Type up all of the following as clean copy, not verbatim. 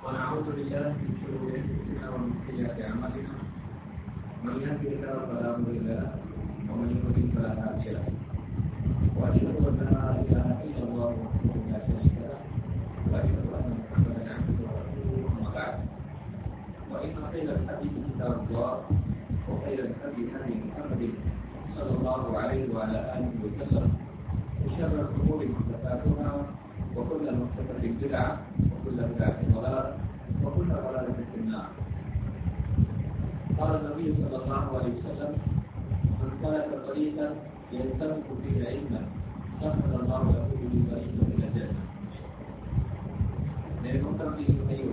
ونعوذ بالله من شرور انفسنا ومن سيئات اعمالنا من يهده الله فلا مضل له ومن يضلل فلا هادي له واشهد ان لا اله الا الله وحده لا شريك له واشهد ان محمدا عبده ورسوله اما بعد وان خير الحديث كتاب الله وخير الهدي هدي محمد صلى الله عليه وعلى اله وسلم وشر الامور محدثاتها وكل محدثة بدعة وكل بدعة ضلالة وكل ضلالة في النار. قال النبي صلى الله عليه وسلم من سلك طريقا يلتمس فيه علما سهل الله له به طريقا إلى الجنة. میرے محترم بھائیو،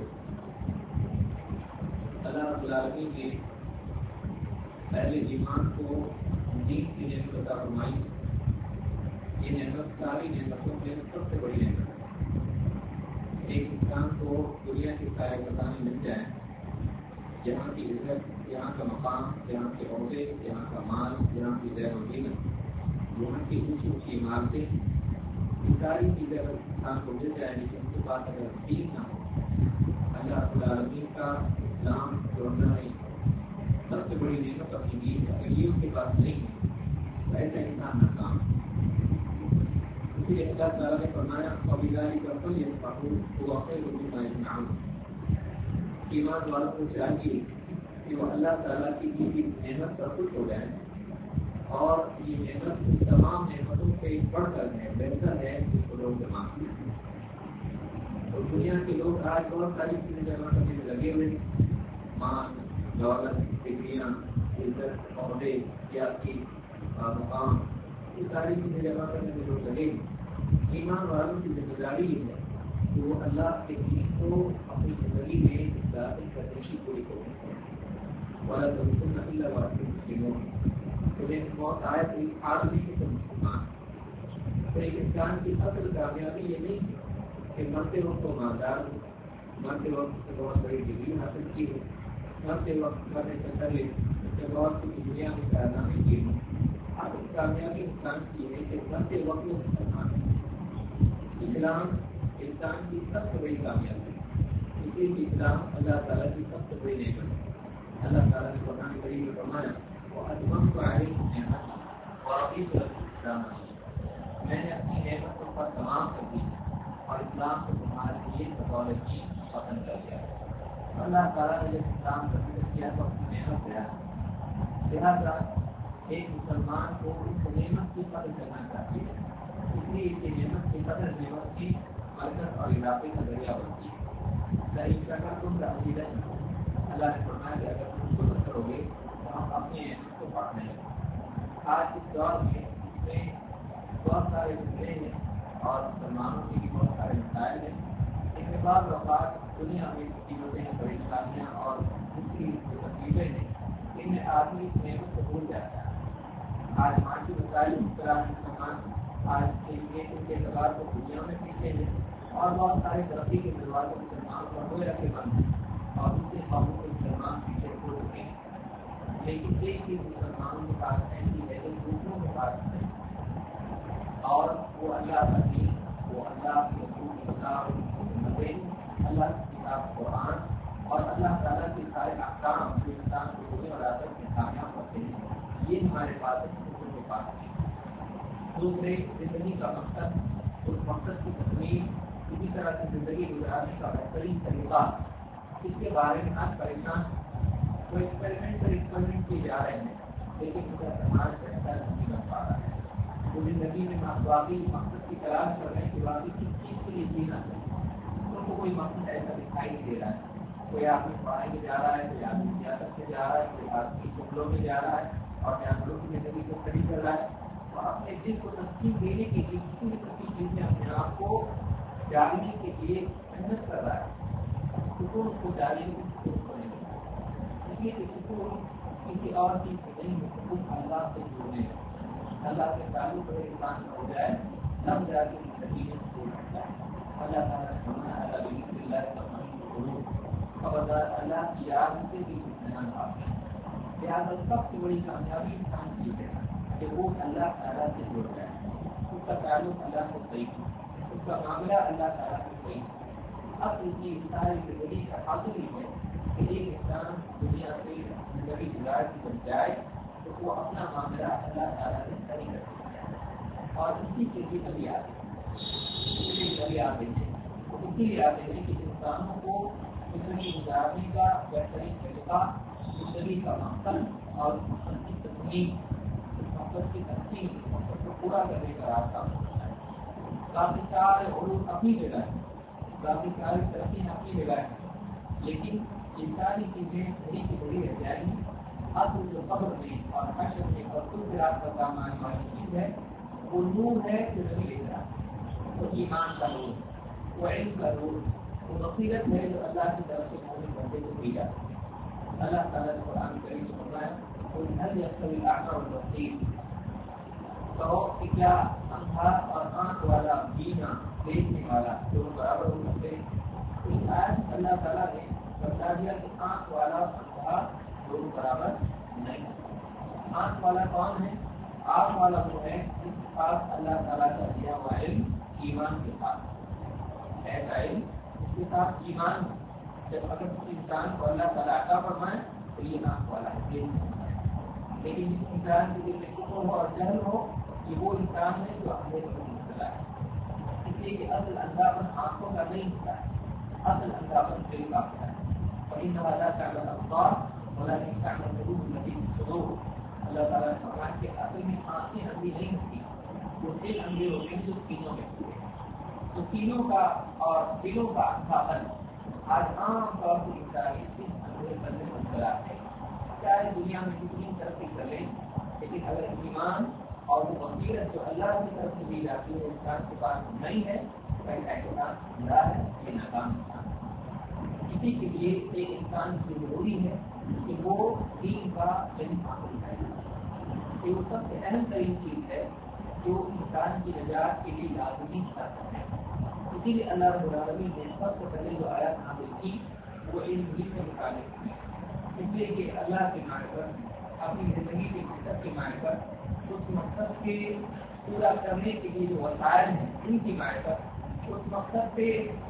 اللہ رب العالمین نے اہل ایمان کو دین کی نعمت عطا فرمائی. یہ نعمت ساری نعمتوں میں سب سے بڑی نعمت ہے. ایک انسان کو دنیا کے سارے خزانے مل جائیں، یہاں کی عزت، یہاں کا مقام، یہاں کے عہدے، یہاں کا مال، یہاں کی زیر و زینت، یہاں کی اونچی اونچی عمارتیں، یہ ساری چیزیں اگر انسان کو مل جائیں لیکن ان کے پاس اگر دین نہ ہو، اللہ رب العالمین کا اسلام جو اللہ نے سب سے بڑی نعمت اپنی دی ہے، اگر یہ ان کے پاس نہیں ہے تو ایسا انسان ناکام ہے. اسی لیے اللہ تعالیٰ نے فرمایا قبیلائی کا پل یہ فخور واقع ایمان والوں کو چاہیے کہ وہ اللہ تعالیٰ کی دی ہوئی نعمت پر خوش ہو جائیں اور یہ نعمت تمام نعمتوں سے بڑھ کر ہے، بہتر ہے اس کو لوگ جمع کریں. اور دنیا کے لوگ آج بہت ساری چیزیں جمع کرنے میں لگے ہوئے ہیں، مان، دولت، ڈگریاں، عزت، عہدے، سیاسی مقام، یہ ساری چیزیں جمع کرنے میں لوگ لگے ہیں. ایمان والوں کی ذمہ داری یہ ہے کہ وہ اللہ کے دین کو اپنی زندگی میں داخل کرنے کی پوری کوشش کریں. وَلَا تَمُوتُنَّ إِلَّا وَأَنتُم مُسْلِمُونَ. تمہیں موت آئے تو آدمی کی تم مسلمان. تو ایک انسان کی اصل کامیابی یہ نہیں کہ مرتے وقت کو مالدار ہو، مرتے وقت سے بہت بڑی ڈگری حاصل کی ہو، مرتے وقت مرنے سے پہلے بہت سی دنیا میں کارنامے کیے ہوں. اصل کامیابی انسان کی ہے کہ مرتے وقت وہ مسلمان ہے. اسلام انسان کی سب سے بڑی کامیابی ہے. اسی لیے اسلام اللہ تعالیٰ کی سب سے بڑی نعمت ہے. اللہ تعالیٰ نے قرآن کریم میں فرمایا وَأَتْمَمْتُ عَلَيْكُمْ نِعْمَتِي وَرَضِيتُ لَكُمُ الْإِسْلَامَ دِينًا. میں نے اپنی نعمتوں پر تمام کر دی اور اسلام کو تمہارے لیے بطور دین پسند کر دیا. اللہ تعالیٰ نے جب اسلام کا ذکر کیا تو اپنی نعمت دیا. لہٰذا ایک مسلمان کو اس نعمت کی قدر کرنا چاہیے. اس لیے اس نعمت کی قدر نعمت کی برکت اور علاقے کا ذریعہ بنتی ہے. اللہ نے فرمایا کہ اگر تم شکر کرو گے تو ہم اپنی نعمت کو بانٹنے لگیں. آج اس دور میں بہت سارے مسئلے ہیں اور مسلمانوں کے بھی بہت سارے مسائل ہیں. ان کے بعد اوقات دنیا میں قیمتیں، پریشانیاں اور اس کی جو تکلیفیں ہیں ان میں آدمی اس نعمت کو بھول جاتا ہے. آج معاشی مسائل اس طرح مسلمان آج کے اعتبار کو دنیا میں پیچھے ہیں اور بہت سارے ترقی کے دروازے مسلمان کو ہوئے رکھے بند ہیں اور اس سے قوموں کے مسلمان پیچھے چھوڑ چکے ہیں. لیکن ایک چیز مسلمانوں کے پاس ایسی ہے جو دوسروں کے پاس نہیں، اور وہ اللہ کا دین، وہ اللہ کے رسول کی کتاب، اللہ کی کتاب قرآن اور اللہ تعالیٰ کے سارے احکام جو انسان کو دنیا اور آخرت میں کامیاب کرتے ہیں. یہ ہمارے پاس ہے، دوسروں کے پاس نہیں. دوسرے زندگی کا مقصد، اس مقصد کی تکمیل، کسی طرح کی زندگی گزارنے کا بہترین طریقہ، اس کے بارے میں آج پریشان تو ایکسپیریمنٹ کیے جا رہے ہیں لیکن ان کا سماج بہتر نہیں بن پا رہا ہے. وہ زندگی میں واقعی مقصد کی تلاش کر رہے ہیں کہ واقعی کس چیز کے لیے جینا ہے. ان کو کوئی مقصد ایسا دکھائی نہیں دے رہا ہے. کوئی آدمی پڑھائی میں جا رہا ہے، کوئی آدمی سیاست میں جا رہا ہے، کوئی آدمی جنگلوں میں جا رہا ہے اور جانوروں کی زندگی کو کھڑی کر رہا ہے. اپنے دل کو تسکین دینے کے لیے کسی بھی چیز میں اپنے آپ کو جاننے کے لیے محنت کر رہا ہے. سکون کو جاننے کی کوشش کرنے لگا. اس لیے سکون کسی اور چیز سے نہیں، سکون اللہ سے جڑنے ہے. اللہ سے تعلق اگر انسان ہو جائے تب جا کے زندگی میں سکون ہوتا ہے. اللہ تعالیٰ نے فرمایا خبردار اللہ کی یاد سے بھی اطمینان حاصل ہے. لہٰذا سب سے بڑی کامیابی انسان کی ہے کہ وہ اللہ تعالیٰ سے جڑ جائے، اس کا تعلق اللہ سے صحیح ہے، اس کا معاملہ اللہ تعالیٰ سے صحیح ہے. اصل کی ساری زندگی کا حاصل ہی ہے کہ ایک انسان دنیا سے زندگی گزار کی بن جائے تو وہ اپنا معاملہ اللہ تعالیٰ سے صحیح کر سکتا ہے. اور اسی کے لیے نبی آتے ہیں تو اسی لیے آتے ہیں کہ انسانوں کو زندگی گزارنے کا بہترین طریقہ زندگی کا مقصد اور مقصد کی تکمیل مقصد کی تقسیم مقصد کو پورا کرنے کا راستہ ہوتا ہے. کافی سارے علوم اپنی جگہ ہے, کافی ساری ترقی اپنی جگہ ہے, لیکن یہ ساری چیزیں بڑی کی بڑی رہ جائیں گی. اصل جو قبر میں اور حشر میں اور کل رات کا کام آنے والی چیز ہے وہ نور ہے جو نبی لے رہا ہے, وہ ایمان کا نور, وہ علم کا نور, وہ بصیرت ہے جو اللہ کی طرف سے مومن بندے کو دی جاتی ہے. اللہ تعالیٰ نے قرآن کریم میں فرمایا قل هل يستوي الأعمى والبصير, کہو کہ کیا اندھا اور آنکھ والا بینا دیکھنے والا دونوں برابر ہو سکتے ہیں. تو اس آیت اللہ تعالیٰ نے بتا دیا کہ آنکھ والا اندھا دونوں برابر نہیں. آنکھ والا کون ہے؟ آنکھ والا وہ ہے جس کے پاس اللہ تعالیٰ کا دیا ہوا علم ایمان کے ساتھ ایسا علم اس کے ساتھ ایمان. جب اگر کسی انسان کو اللہ تعالیٰ عطا فرمائے تو یہ آنکھ والا ہے. لیکن جس انسان کے دل میں کفر ہو اور جہل ہو یہ وہ انسان ہے جو اندھے کو مبتلا ہے. اس لیے کہ اصل اندھاپن آنکھوں کا نہیں ہوتا ہے, اصل اندھاپن دل کا ہوتا ہے. اور ان والا تعالیٰ افطار والا تعالیٰ ضرور نبی صدور. اللہ تعالیٰ نے فرمایا کہ اصل میں آنکھیں اندھی نہیں ہوتی, وہ دل اندھے ہوتے ہیں جو تینوں میں ہوتے ہیں. تو تینوں کا اور دلوں کا اندھاپن آج عام طور پر انسانیت اس اندھے بندے میں مبتلا ہے. چاہے دنیا میں کتنی ترقی کر لیں, لیکن اگر ایمان اور وہ بصیرت جو اللہ کی طرف سے دی جاتی ہے انسان کے پاس نہیں ہے تو ایسا بڑا ہے یہ ناکام انسان. اسی کے لیے ایک انسان کی ضروری ہے کہ وہ دین کا علم حاصل کرے. یہ وہ سب سے اہم ترین چیز ہے جو انسان کی نجات کے لیے لازمی شرط ہے. اسی لیے اللہ رب العالمین نے سب سے پہلے جو آیات نازل کی وہ علم ہی سے متعلق کی, اس لیے کہ اللہ کے معرفت اپنی زندگی کے مقصد کے معرفت اس مقصد کے پورا کرنے کے لیے جو وسائل ہیں ان کی معرفت اس مقصد پہ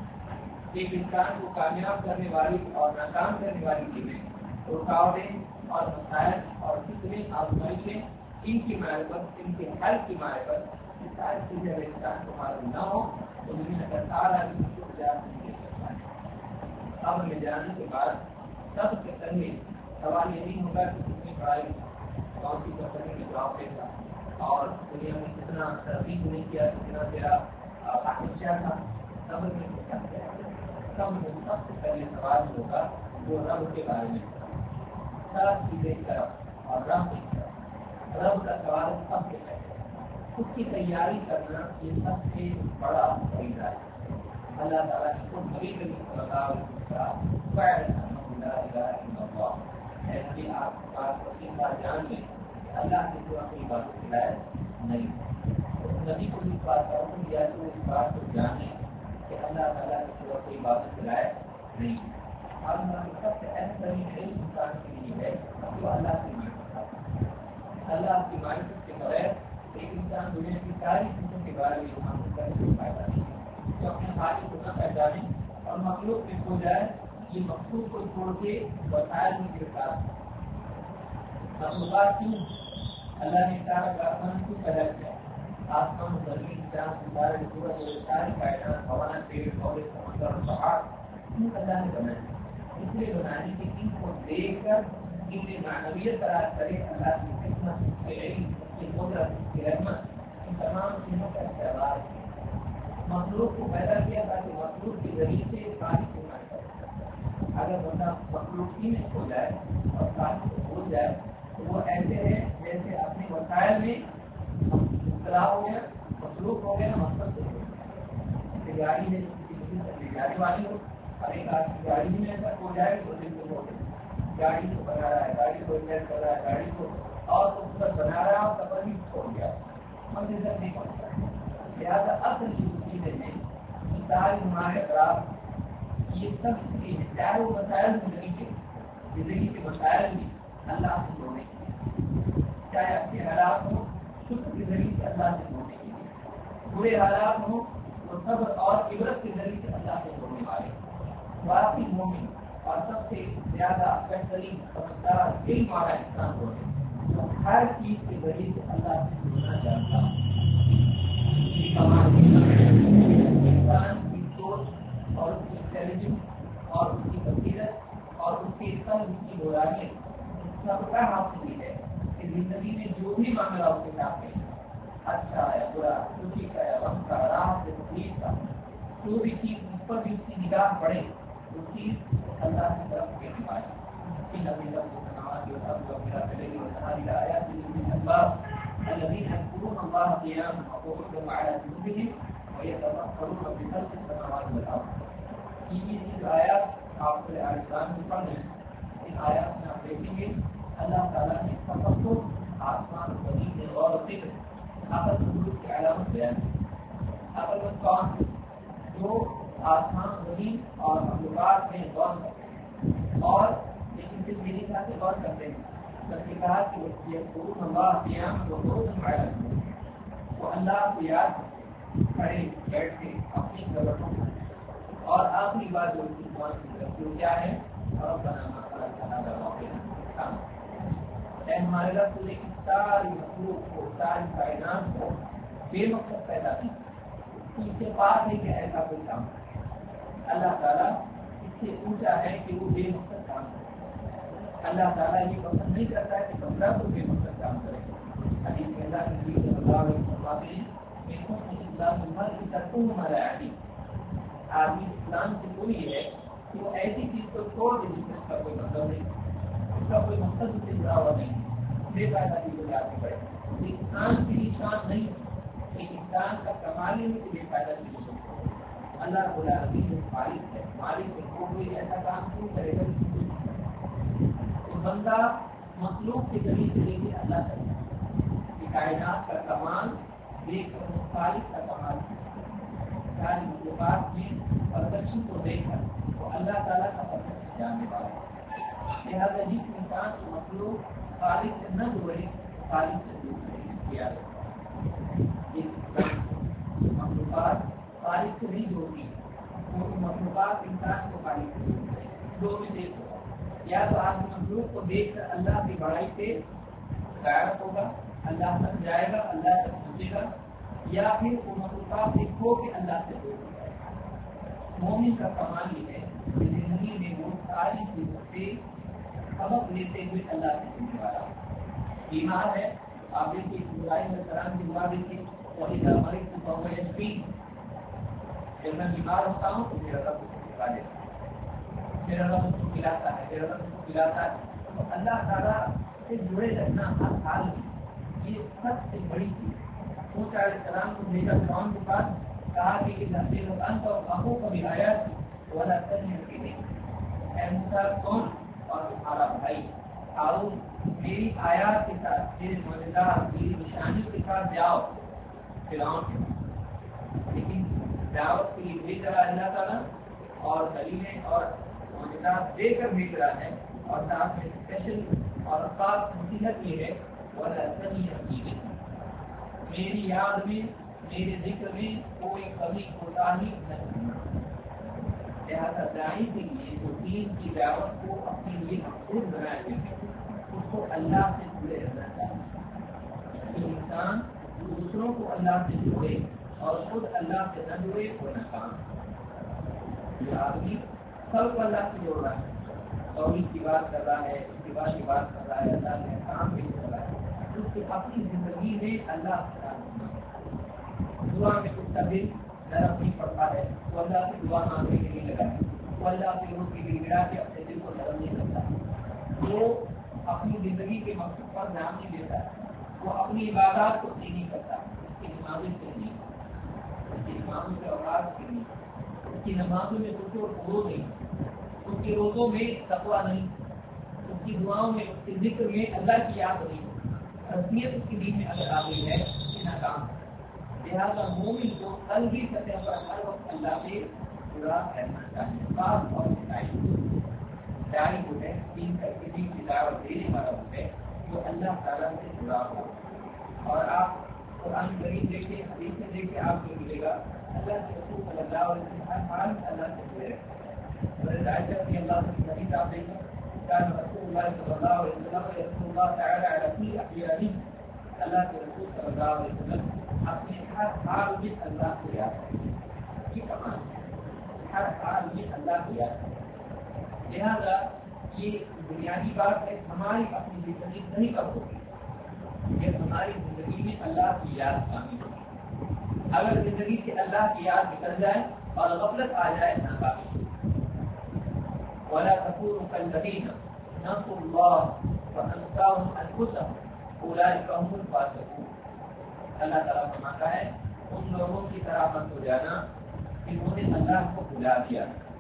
ایک انسان کو کامیاب کرنے والی اور ناکام کرنے والی چیزیں رکاوٹیں اور مسائل اور کتنے آزمائشیں ان کی معرفت ان کے حل کی معرفت یہ ساری چیزیں اگر انسان کو معلوم نہ ہو تو مجھے سارا نہیں دے سکتا ہے. اب لے جانے کے بعد سب سے پہلے سوال یہ نہیں ہوگا کہ کتنی پڑھائی کون سی کرنے کی جواب دے گا اور دنیا میں کتنا ترقی نہیں کیا, کتنا تیرا اچھا تھا. سب میں سب سے پہلے سوال ہوگا وہ رب کے بارے میں, سب چیزیں کی طرف اور رب کی طرف. رب کا سوال سب سے پہلے, اس کی تیاری کرنا یہ سب سے بڑا فائدہ ہے. اللہ تعالیٰ کو نبی کریم صلی ایسی آپ کے پاس اپنی بات جان لیں کہ اللہ کے جو اپنی بات کو لائق نہیں ہے. نبی کو اس بات کا حکم دیا تو اس بات کو جانیں کہ اللہ تعالیٰ کے جو اپنی بات کو لائق نہیں ہے. اور سب سے اہم ترین علم انسان کے لیے ہے جو اللہ کی معرفت. اللہ کی معرفت کے بغیر ایک انسان دنیا کی ساری چیزوں کے بارے میں حاصل کرنے سے فائدہ نہیں ہے. جو اپنے خالق کو نہ پہچانے اور مخلوق میں کھو جائے, یہ مخلوق کو چھوڑ کے وسائل میں گرفتار ہے. مخلوقات کیوں اللہ نے سارا آسمان کیوں پیدا کیا, آسمان زمین چاند ستارے سورج ساری کائنات ہوا پیڑ پودے سمندر اور پہاڑ کیوں اللہ نے بنائے؟ اس لیے بنانے کی ان کو دیکھ کر ان میں معنویت تلاش کرے اللہ کی حکمت, اس کے علم, اس کی قدرت, اس کی رحمت, ان تمام چیزوں کا استعمال. مخلوق کو پیدا کیا تاکہ مخلوق کے ذریعے سے خالق کو معرفت کرے. اگر بندہ مخلوق ہی میں کھو جائے اور خالق کو بھول جائے تو وہ ایسے ہیں جیسے اپنے وسائل میں مبتلا ہو گیا, مخلوق ہو گیا, مقصد ہو گیا. گاڑی ہے گاڑی والی ہو, اور ایک آدمی گاڑی میں ایسا ہو جائے تو دل کو ہو گیا, گاڑی کو بنا رہا ہے, گاڑی کو ریپیئر کر رہا ہے, گاڑی کو اور خوبصورت بنا رہا ہے اور سفر بھی چھوڑ گیا, منزل تک نہیں پہنچا. لہٰذا اصل چیزیں ہیں ساری ہمارے اطراف یہ سب چیزیں چاہے وہ مسائل زندگی کے مسائل بھی اللہ سے جوڑنے کے لیے, چاہے اچھے حالات ہوں شکر کے ذریعے سے اللہ سے جوڑنے کے لیے, برے حالات ہوں وہ صبر اور عبرت کے ذریعے سے اللہ سے جوڑنے والے. واقعی مومن اور سب سے زیادہ بہترین سمجھدار علم والا انسان وہ ہے جو ہر چیز کے ذریعے سے اللہ سے جڑنا چاہتا ہے. انسان کی سوچ اور اس کی انٹیلیجنس اور اس کی بصیرت اور اس کی قلب کی گہرائی سب کا حاصل ہے کہ زندگی میں جو بھی معاملہ اس کے ساتھ ہے، اچھا ہے برا، خوشی کا ہے غم کا، راحت سے تکلیف کا، جو بھی چیز اس پر بھی اس کی نگاہ پڑے وہ چیز اللہ کی طرف سے نمائے. الذين يذكرون الله قياما وقعودا وعلى جنوبهم ويتفكرون في خلق السماوات والارض. یہ آیات آپ کو آسمان میں پڑھ رہے ہیں. ان آیات میں آپ دیکھیں گے اللہ تعالیٰ نے تفکر، آسمان زمین میں غور و فکر، عقل مندوب کی علامت بیان کی. عقل مند کون جو آسمان زمین اور مخلوقات میں غور کرتے ہیں اور لیکن پھر میری ساتھ غور کرتے ہیں. بلکہ کہا کہ وہ اللہ کو یاد کھڑے بیٹھ کے اپنی ضرورتوں میں. اور آخری بات جو اس کی کیا ہے اور ہمارے رب پورے کی ساری مخلوق کو، ساری کائنات کو بے مقصد پیدا کی. اس کے پاس ہے کہ ایسا کوئی کام اللہ تعالیٰ اس سے اونچا ہے کہ وہ بے مقصد کام کرے. اللہ تعالیٰ یہ پسند نہیں کرتا ہے کہ بندہ کو بے مقصد کام کرے. حدیث میں اللہ کے نبی صلی اللہ علیہ وسلم نے آدمی اسلام سے کوئی ہے کہ وہ ایسی چیز کو چھوڑ دے جس میں اس کا کوئی مطلب نہیں، اس کا کوئی مقصد اس سے جڑا ہوا نہیں، بے فائدہ چیزوں میں آگے بڑھے. انسان کی شان نہیں کہ انسان کا کمال ہے کہ بے فائدہ چیزوں کو. اللہ رب العالمین جو مالک ہے، مالک ہے وہ کوئی ایسا کام کیوں کرے گا تو بندہ مخلوق کے ذریعے سے لے کے اللہ کرتا ہے کہ کائنات کا کمال دیکھ کر خالق کا کمال ساری مخلوقات میں پرفیکشن کو دیکھ کر وہ اللہ تعالیٰ کا پرفیکشن جاننے والا ہے. لہٰذا جس انسان کو مخلوق خالق سے نہ جوڑے خالق سے دور کیا مخلوقات خالق سے نہیں جوڑتی، وہ مخلوقات انسان کو خالق سے جوڑتے ہیں. دو میں دیکھو، یا تو آپ مخلوق کو دیکھ کر اللہ کی بڑائی سے غائب ہوگا، اللہ تک جائے گا، اللہ تک پہنچے گا، یا پھر وہ مخلوقات سے کھو کے اللہ سے دور ہو جائے گا. مومن کا کمال یہ ہے کہ زندگی میں وہ ساری چیزوں سے سبق لیتے ہوئے اللہ سے جڑنے والا. بیمار ہے آپ دیکھیے ابراہیم علیہ السلام کی دعا دیکھیے، وَإِذَا مَرِضْتُ فَهُوَ يَشْفِينِ. جب میں بیمار ہوتا ہوں تو میرا رب مجھے شفا دیتا ہے، میرا رب مجھ کو کھلاتا ہے، میرا رب مجھ کو پلاتا ہے. تو اللہ تعالیٰ سے جڑے رہنا ہر حال میں یہ سب سے بڑی چیز ہے. موسیٰ علیہ السلام کو بھیجا فرعون کے پاس، کہا کہ انت وأخوك بآیاتی ولا تنیا کے لیے، اے موسیٰ تم اور تمہارا بھائی ہارون میری آیات کے ساتھ، میرے معجزات، میری نشانی کے ساتھ جاؤ فرعون کے پاس. لیکن دعوت کے لیے بھیج رہا ہے اللہ تعالیٰ اور دلیلیں اور معجزات دے کر بھیج رہا ہے، اور ساتھ میں اسپیشل اور خاص نصیحت یہ ہے ولا تنیا کے لیے، میری یاد میں میرے ذکر میں کوئی کمی کوتاہی نہیں کرنا. لہٰذا داعی کے لیے جو دین کی دعوت کو اپنے لیے مقصود بنائے ہوئے ہیں اس کو اللہ سے جڑے رہنا چاہیے. کہ انسان دوسروں کو اللہ سے جوڑے اور خود اللہ سے نہ جڑے وہ ناکام. جو آدمی سب کو اللہ سے جوڑ رہا ہے، توحید کی بات کر رہا ہے، اتباع کی بات کر رہا ہے، اللہ کے احکام بھی کر رہا ہے، اس کی اپنی زندگی میں اللہ سے دعا میں اس کا دل نرم نہیں پڑتا ہے، وہ اللہ سے دعا مانگنے کے لیے لگا ہے، وہ اللہ سے روز کی گڑ گڑا کے اپنے دل کو نرم نہیں کرتا، وہ اپنی زندگی کے مقصد پر دھیان نہیں دیتا ہے، وہ اپنی عبادات کو صحیح نہیں کرتا، اس کی نمازیں سے نہیں، اس کی نمازوں کے اوقات سے نہیں، اس کی نمازوں میں کچھ روز نہیں، اس کے روزوں میں تقویٰ نہیں، اس کی دعاؤں میں، اس کے ذکر میں اللہ کی یاد نہیں، حیثیت اس کی دین میں اگر آ گئی ہے کہ ناکام. لہٰذا مومن کو قلبی سطح پر ہر وقت اللہ سے جڑا رہنا چاہیے. خاص اور داعی جو ہے دین کا کسی کی دعوت دینے والا جو ہے وہ اللہ تعالیٰ سے جڑا ہو. اور آپ قرآن کریم دیکھیں، حدیث میں دیکھیں، آپ کو ملے گا اللہ کے رسول صلی اللہ علیہ وسلم ہر حال اللہ سے جڑے رہتے ہیں. حضرت عائشہ رضی اللہ عنہا کی صاحب دیکھیں كان رسول الله صلى الله عليه وسلم يذكر الله تعالى على كل أحيانه اللہ کے رسول صلی اللہ علیہ وسلم اپنے ہر حال میں اللہ کو یاد کرتے یہ کمال ہر حال میں اللہ کو یاد کرتے لہذا یہ بنیادی بات ہے ہماری اپنی زندگی نہیں کب ہوگی یہ ہماری زندگی میں اللہ کی یاد شامل ہوگی اگر زندگی سے اللہ کی یاد نکل جائے اور غفلت آ جائے ناکافی ولا تكونوا كالذين نسوا الله فأنساهم أنفسهم أولئك هم الفاسقون اللہ تعالیٰ فرماتا ہے ان لوگوں کی طرح مت ہو جانا جنہوں نے اللہ کو بھلا دیا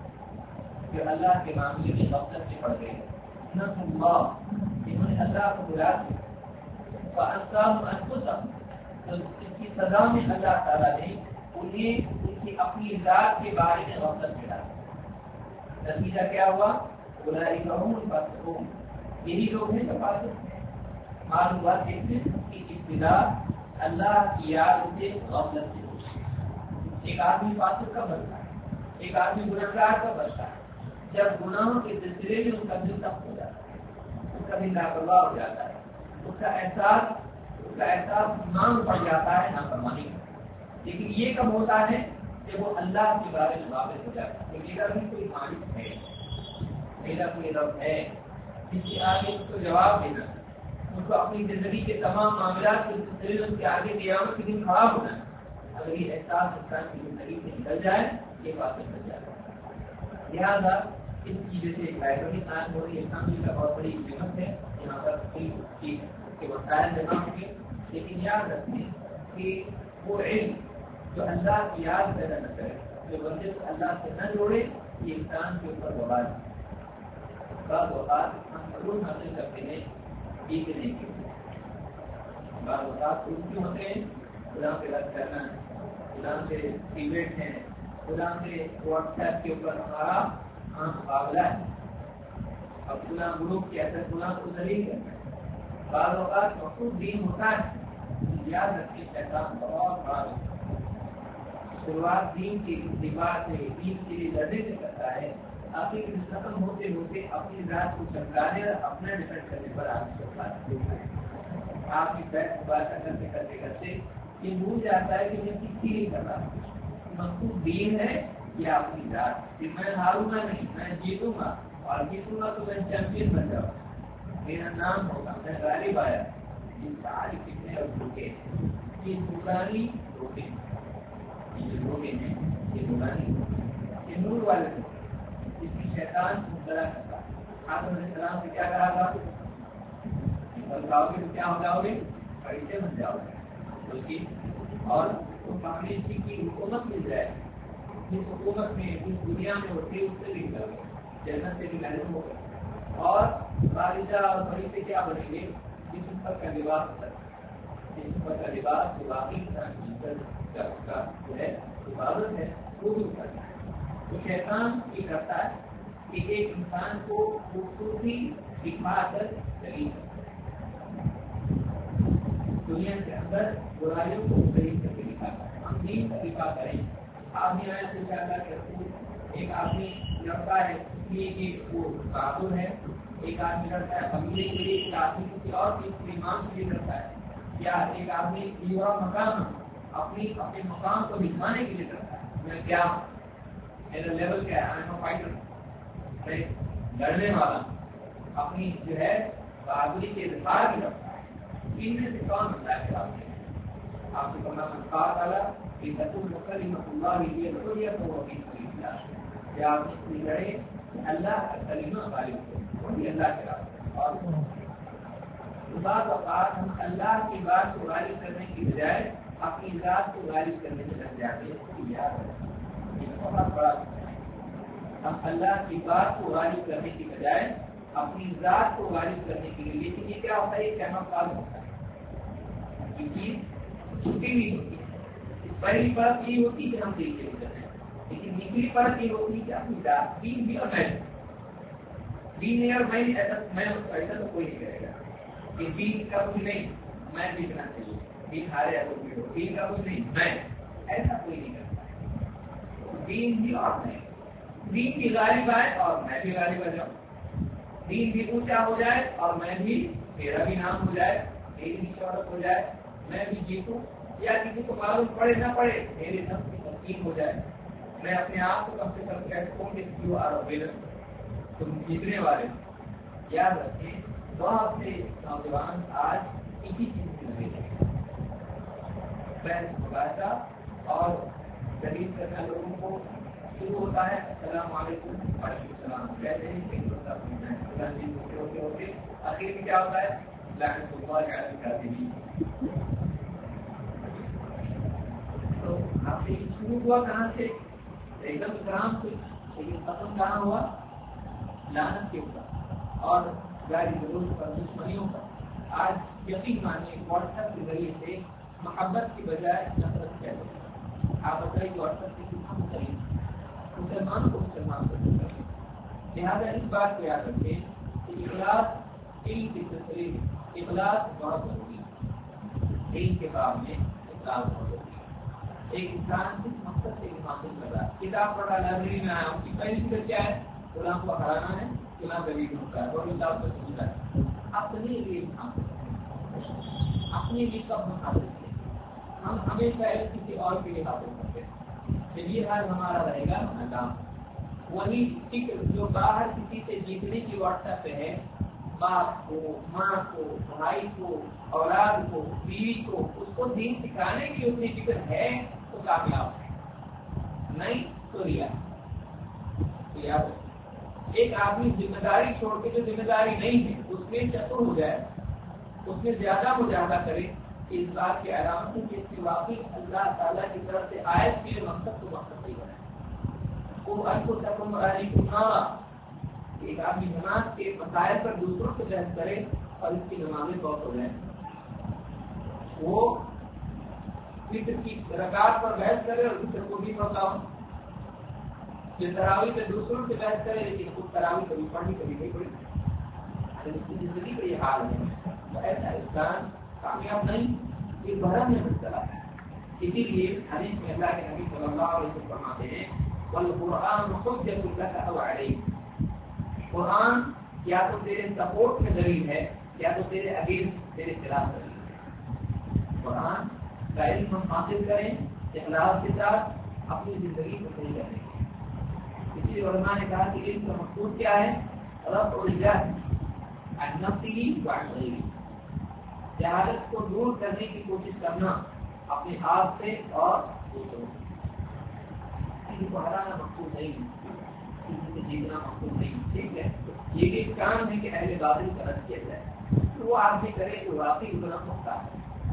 کہ اللہ کے معاملے میں غفلت سے پڑ گئے نسوا الله جنہوں نے اللہ کو بھلا دیا فأنساهم أنفسهم تو اس کی سزا میں اللہ تعالیٰ نے انہیں ان کی اپنی ذات کے بارے میں غفلت میں ڈالا نتیجہ کیا ہوا اولئک هم الفاسقون یہی لوگ ہیں جو فاسق ہیں معلوم بات دیکھتے کہ ابتدا اللہ کی یاد سے غفلت سے ہوتی ایک آدمی فاسق کب بنتا ہے ایک آدمی گنہگار کب بنتا ہے جب گناہوں کے سلسلے میں اس کا دل سخت ہو جاتا ہے اس کا دل لاپرواہ ہو جاتا ہے اس کا احساس ایمان پڑ جاتا ہے نافرمانی کا لیکن یہ کب ہوتا ہے کہ وہ اللہ کے بارے میں واقف ہو جاتا ہے کہ میرا بھی کوئی مالک ہے میرا کوئی رب ہے جس کے آگے اس کو جواب دینا اس کو اپنی زندگی کے تمام معاملات کے سلسلے میں اس کے آگے قیامت کے دن کھڑا ہونا ہے اگر یہ احساس انسان کی زندگی سے نکل جائے یہ واقف ہو جائے گا لہٰذا اس چیز سے ایک لائبریری قائم ہو رہی ہے اسلامی کا بہت بڑی قیمت ہے یہاں پر چیز کے وسائل جمع ہوں گے لیکن یاد رکھیں کہ وہ علم جو اللہ کی یاد پیدا نہ کرے جو بندے کو اللہ سے نہ جوڑے یہ انسان کے اوپر وبال ہے بعض اوقات ہم علوم حاصل کرتے ہیں سیکھنے کے لیے بعض اوقات علم کیوں ہوتے ہیں خدا پہ رد کرنا خدا سے ڈیبیٹ ہے خدا سے واٹس ایپ کے اوپر ہمارا مقابلہ ہے اب خدا گروپ کے اثر خدا کو ذلیل کرنا ہے بعض اوقات مخصوص دین ہوتا ہے یاد رکھیں شیطان بہت بڑا شروعات دین کے اتباع سے دین کے لیے لڑنے سے کرتا ہے آخر ختم ہوتے ہوتے اپنی ذات کو چمکانے اور اپنا ڈیفینڈ کرنے پر آپ کی بیٹھ مبارکہ کرتے کرتے کرتے یہ بھول جاتا ہے کہ میں کس کے لیے کر رہا ہوں مخصوص دین ہے یا اپنی ذات کہ میں ہاروں گا نہیں میں جیتوں گا اور جیتوں گا تو میں چیمپئن بن جاؤں میرا نام ہوگا میں غالب آیا یہ ساری کتنے اور دھوکے یہ دکانی دھوکے یہ دھوکے ہیں یہ دکانی یہ نور والے دھوکے جس کی شیطان مبتلا کرتا آدم علیہ السلام سے کیا کہا تھا بتاؤ گے تو کیا ہو جاؤ گے فرشتے بن جاؤ گے بلکہ اور فیملی کی حکومت مل جائے جس حکومت میں جس دنیا میں ہوتی ہے اس سے بھی نکل گئے جنت سے بھی محروم ہو گئے اور والدہ اور فرشتے کیا بنیں گے جسم پر کا لباس ہوتا ہے جسم پر کا لباس جو باقی کا جو ہے عبادت ہے وہ بھی کرتا ہے تو شیطان یہ کرتا ہے کہ ایک انسان کو خوبصورتی دکھا کر چلی دنیا کے اندر برائیوں کو صحیح کر کے دکھاتا ہے ہم دین کا دفاع کریں آدمی آئے تو چاہتا کہ ایک آدمی لڑتا ہے اس لیے کہ وہ بہادر ہے ایک آدمی لڑتا ہے قبیلے کے لیے ایک آدمی کسی اور چیز ایمان کے لیے لڑتا ہے یا ایک آدمی یوا مقام اپنے مقام کو دکھانے کے لیے لڑتا ہے میں کیا میرا لیول کیا ہے فائٹر لڑنے والا اپنی جو ہے بہادری کے اظہار بھی رکھتا ہے ان میں سے کون ہوتا ہے آپ کو پڑھنا منفاع والا کہ رسول مختلف اللہ لیے رسولیت ہو کہ آپ اس لیے لڑے اللہ کا کلمہ غالب ہو وہی اللہ کے راستے اور بعض اوقات ہم اللہ کی بات کو غالب کرنے کی بجائے اپنی ذات کو غالب کرنے میں لگ جاتے ہیں یاد رکھیں یہ بہت بڑا ہم اللہ کی بات کو غالب کرنے کی بجائے اپنی ذات کو غالب کرنے کے لیے لیکن یہ کیا ہوتا ہے یہ کہنا کال ہوتا ہے یہ چیز چھپی نہیں ہوتی ہے پہلی بات یہ ہوتی کہ ہم دیکھتے ہوتے ہیں لیکن دوسری بات یہ ہوتی کہ اپنی ذات دین بھی اور میں دین نہیں اور میں ایسا تو کوئی نہیں کرے گا کہ دین کا کچھ نہیں میں دیکھنا چاہیے دین ہارے دین کا کچھ نہیں میں ایسا کوئی نہیں کرتا دین بھی اور نہیں دین بھی غالب آئے اور میں بھی غالب آ جاؤں، دین بھی اونچا ہو جائے اور میں بھی، میرا بھی نام ہو جائے، میری بھی شہرت ہو جائے، میں بھی جیتوں، یا کسی کو معلوم پڑے نہ پڑے میرے نفس کی تسکین ہو جائے، میں اپنے آپ کو کم سے کم کہتا ہوں کہ یو آر اے ونر، تم جیتنے والے ہو۔ یاد رکھیں بہت سے نوجوان آج اسی چیز میں لگے ہیں، بحث مباحثہ اور دلیل کرنا لوگوں کو شروع ہوتا ہے، السلام علیکم وعلیکم السلام کہتے ہیں، ہوتے آخر میں کیا ہوتا ہے، لعنت اللہ علی الکاذبین۔ تو آپ سے شروع ہوا کہاں سے؟ ایک دم کرام سے، لیکن ختم کہاں ہوا؟ لعنت کے اوپر اور گالی گلوچ پر، دشمنیوں پر۔ آج یقین مانیے واٹس ایپ کے ذریعے سے محبت کی بجائے نفرت پیدا ہوتی ہے۔ آپ بتائیے کہ واٹس ایپ کی کتنا مختلف مسلمانوں کو مسلمان کو کریں، لہٰذا اس بات کو یاد رکھیں کہ اخلاص علم کی تصریح، اخلاص بہت ضروری ہے، علم کے باب میں اخلاص بہت ضروری ہے۔ ایک انسان کس مقصد سے حاصل کر رہا ہے، کتاب پڑھا لائبریری میں آیا ہوں، کی پہلی فکر کیا ہے؟ غلام کو ہرانا ہے، غلام غریب ہوتا ہے اور کتاب کو سمجھا ہے، اپنے لیے حاصل کریں، اپنے لیے کب حاصل کریں؟ ہم ہمیشہ کسی اور کے لیے حاصل کرتے ہیں، یہ حال ہمارا رہے گا ناکام۔ وہی فکر جو باہر کسی سے جیتنے کی واٹس ایپ پہ ہے، باپ کو، ماں کو، بھائی کو، اولاد کو، بیوی کو، اس کو دین سکھانے کی اتنی فکر ہے تو کامیاب ہے، نہیں تو ریا۔ ایک آدمی ذمہ داری چھوڑ کے جو ذمہ داری نہیں ہے اس میں چتر ہو جائے، اس میں زیادہ مجاہدہ کرے، اس بات کی علامت ہے کہ اس کی واقعی اللہ تعالیٰ کی طرف سے آیت کے مقصد کو مقصد نہیں بنائے۔ وہ ان کو تکم علی کو نارا، ایک آدمی نماز کے مسائل پر دوسروں سے بحث کرے اور اس کی نمازیں بہت ہو جائیں، وہ فطر کی رکعت پر بحث کرے اور فطر کو بھی پڑھتا ہو، جو تراویح پہ دوسروں سے بحث کرے لیکن خود تراویح کبھی پڑھی کبھی نہیں پڑھی، اگر اس کی زندگی کا یہ حال ہے تو ایسا انسان کامیاب نہیں، یہ بھرم میں مبتلا ہے۔ اسی لیے حدیث میں اللہ کے نبی صلی اللہ علیہ وسلم فرماتے ہیں والقرآن حجۃ لک او علیک، قرآن یا تو تیرے سپورٹ میں دلیل ہے یا تو تیرے اگینسٹ، تیرے خلاف دلیل ہے۔ قرآن کا علم ہم حاصل کریں اخلاص کے ساتھ، اپنی زندگی کو صحیح کریں۔ اسی علماء نے کہا کہ علم کا مقصود کیا ہے؟ رفع الجہل عن نفسہ وعن غیرہ، جہالت کو دور کرنے کی کوشش کرنا اپنے آپ سے اور دوسروں سے۔ کسی کو ہرانا مقصود نہیں، کسی کو جیتنا مقصود نہیں، ٹھیک ہے؟ یہ بھی کام ہے کہ اہل باطل کا رد کیا جائے، تو وہ آدمی کرے جو واقعی اتنا مختہ ہے۔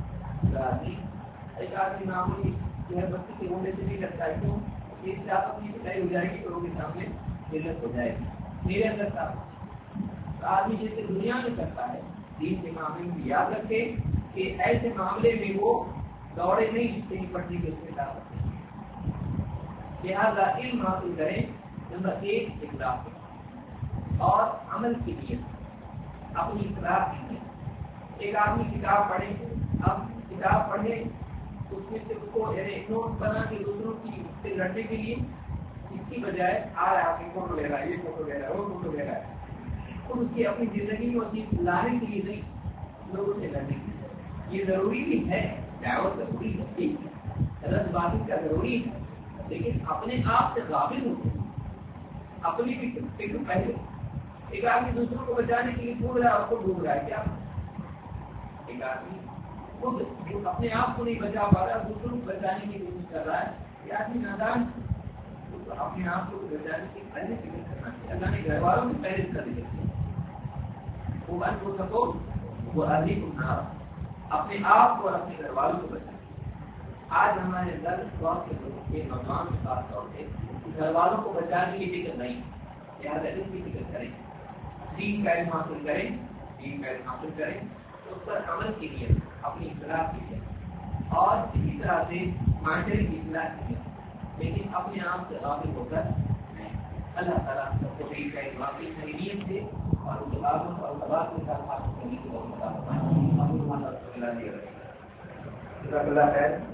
ایک آدمی معمولی جو ہے بچے کے ہونے سے نہیں لگتا ہے، کیوں؟ یہ چاہتا اپنی پٹائی ہو جائے گی تو لوگوں کے سامنے ذلت ہو جائے گی، میرے اندر تھا آدمی جیسے دنیا میں کرتا ہے دین کے معاملے میں یاد رکھے کہ ایسے معاملے میں وہ دوڑے نہیں جتنے کی پڑھنے کی اس میں ڈال سکتے، لہٰذا علم حاصل کریں۔ نمبر 1 اخلاص اور عمل کی نیت، اپنی اصلاح کی نیت۔ ایک آدمی کتاب پڑھے، اب کتاب پڑھے اس میں سے اس کو نوٹ بنا کے دوسروں کی سے لڑنے کے لیے، اس کی بجائے آ رہا ہے فوٹو لے رہا ہے، یہ فوٹو لے رہا ہے، وہ فوٹو لے رہا ہے، اور اس کی اپنی زندگی میں چیز لانے کے لیے نہیں، لوگوں سے لڑنے کے لیے۔ یہ ضروری بھی ہے، دعوت ضروری ہے، ٹھیک ہے، رد باطل کا ضروری ہے، لیکن اپنے آپ سے غافل ہوتے ہیں، اپنی فکر پہلے۔ ایک آدمی دوسروں کو بچانے کے لیے ڈوب رہا ہے اور خود ڈوب رہا ہے، کیا؟ ایک آدمی خود جو اپنے آپ کو نہیں بچا پا رہا ہے، دوسروں کو بچانے کی کوشش کر رہا ہے، یہ آدمی نادان ہے۔ اپنے آپ کو بچانے کی پہلے فکر کرنا چاہیے، اللہ نے گھر والوں کی پہلے کر دی ہے، وہ بن کو سکو وہ ابھی گناہ، اپنے آپ کو اور اپنے گھر والوں کو بچائیں۔ آج ہمارے اندر بہت سے لوگوں کے نوجوان کے خاص طور پہ گھر والوں کو بچانے کی فکر نہیں، لہٰذا اس کی فکر کریں، دین کا علم حاصل کریں، دین کا علم حاصل کریں، اس پر عمل کی نیت، اپنی اصلاح کی نیت، اور اسی طرح سے معاشرے کی اصلاح کی نیت، لیکن اپنے آپ سے غافل ہو کر نہیں۔ اللہ تعالیٰ سب کو دین کا علم واقعی صحیح نیت سے اور ان کے بعدوں اور تباہ کے ساتھ حاصل کرنے کی بہت مطالبہ ہے۔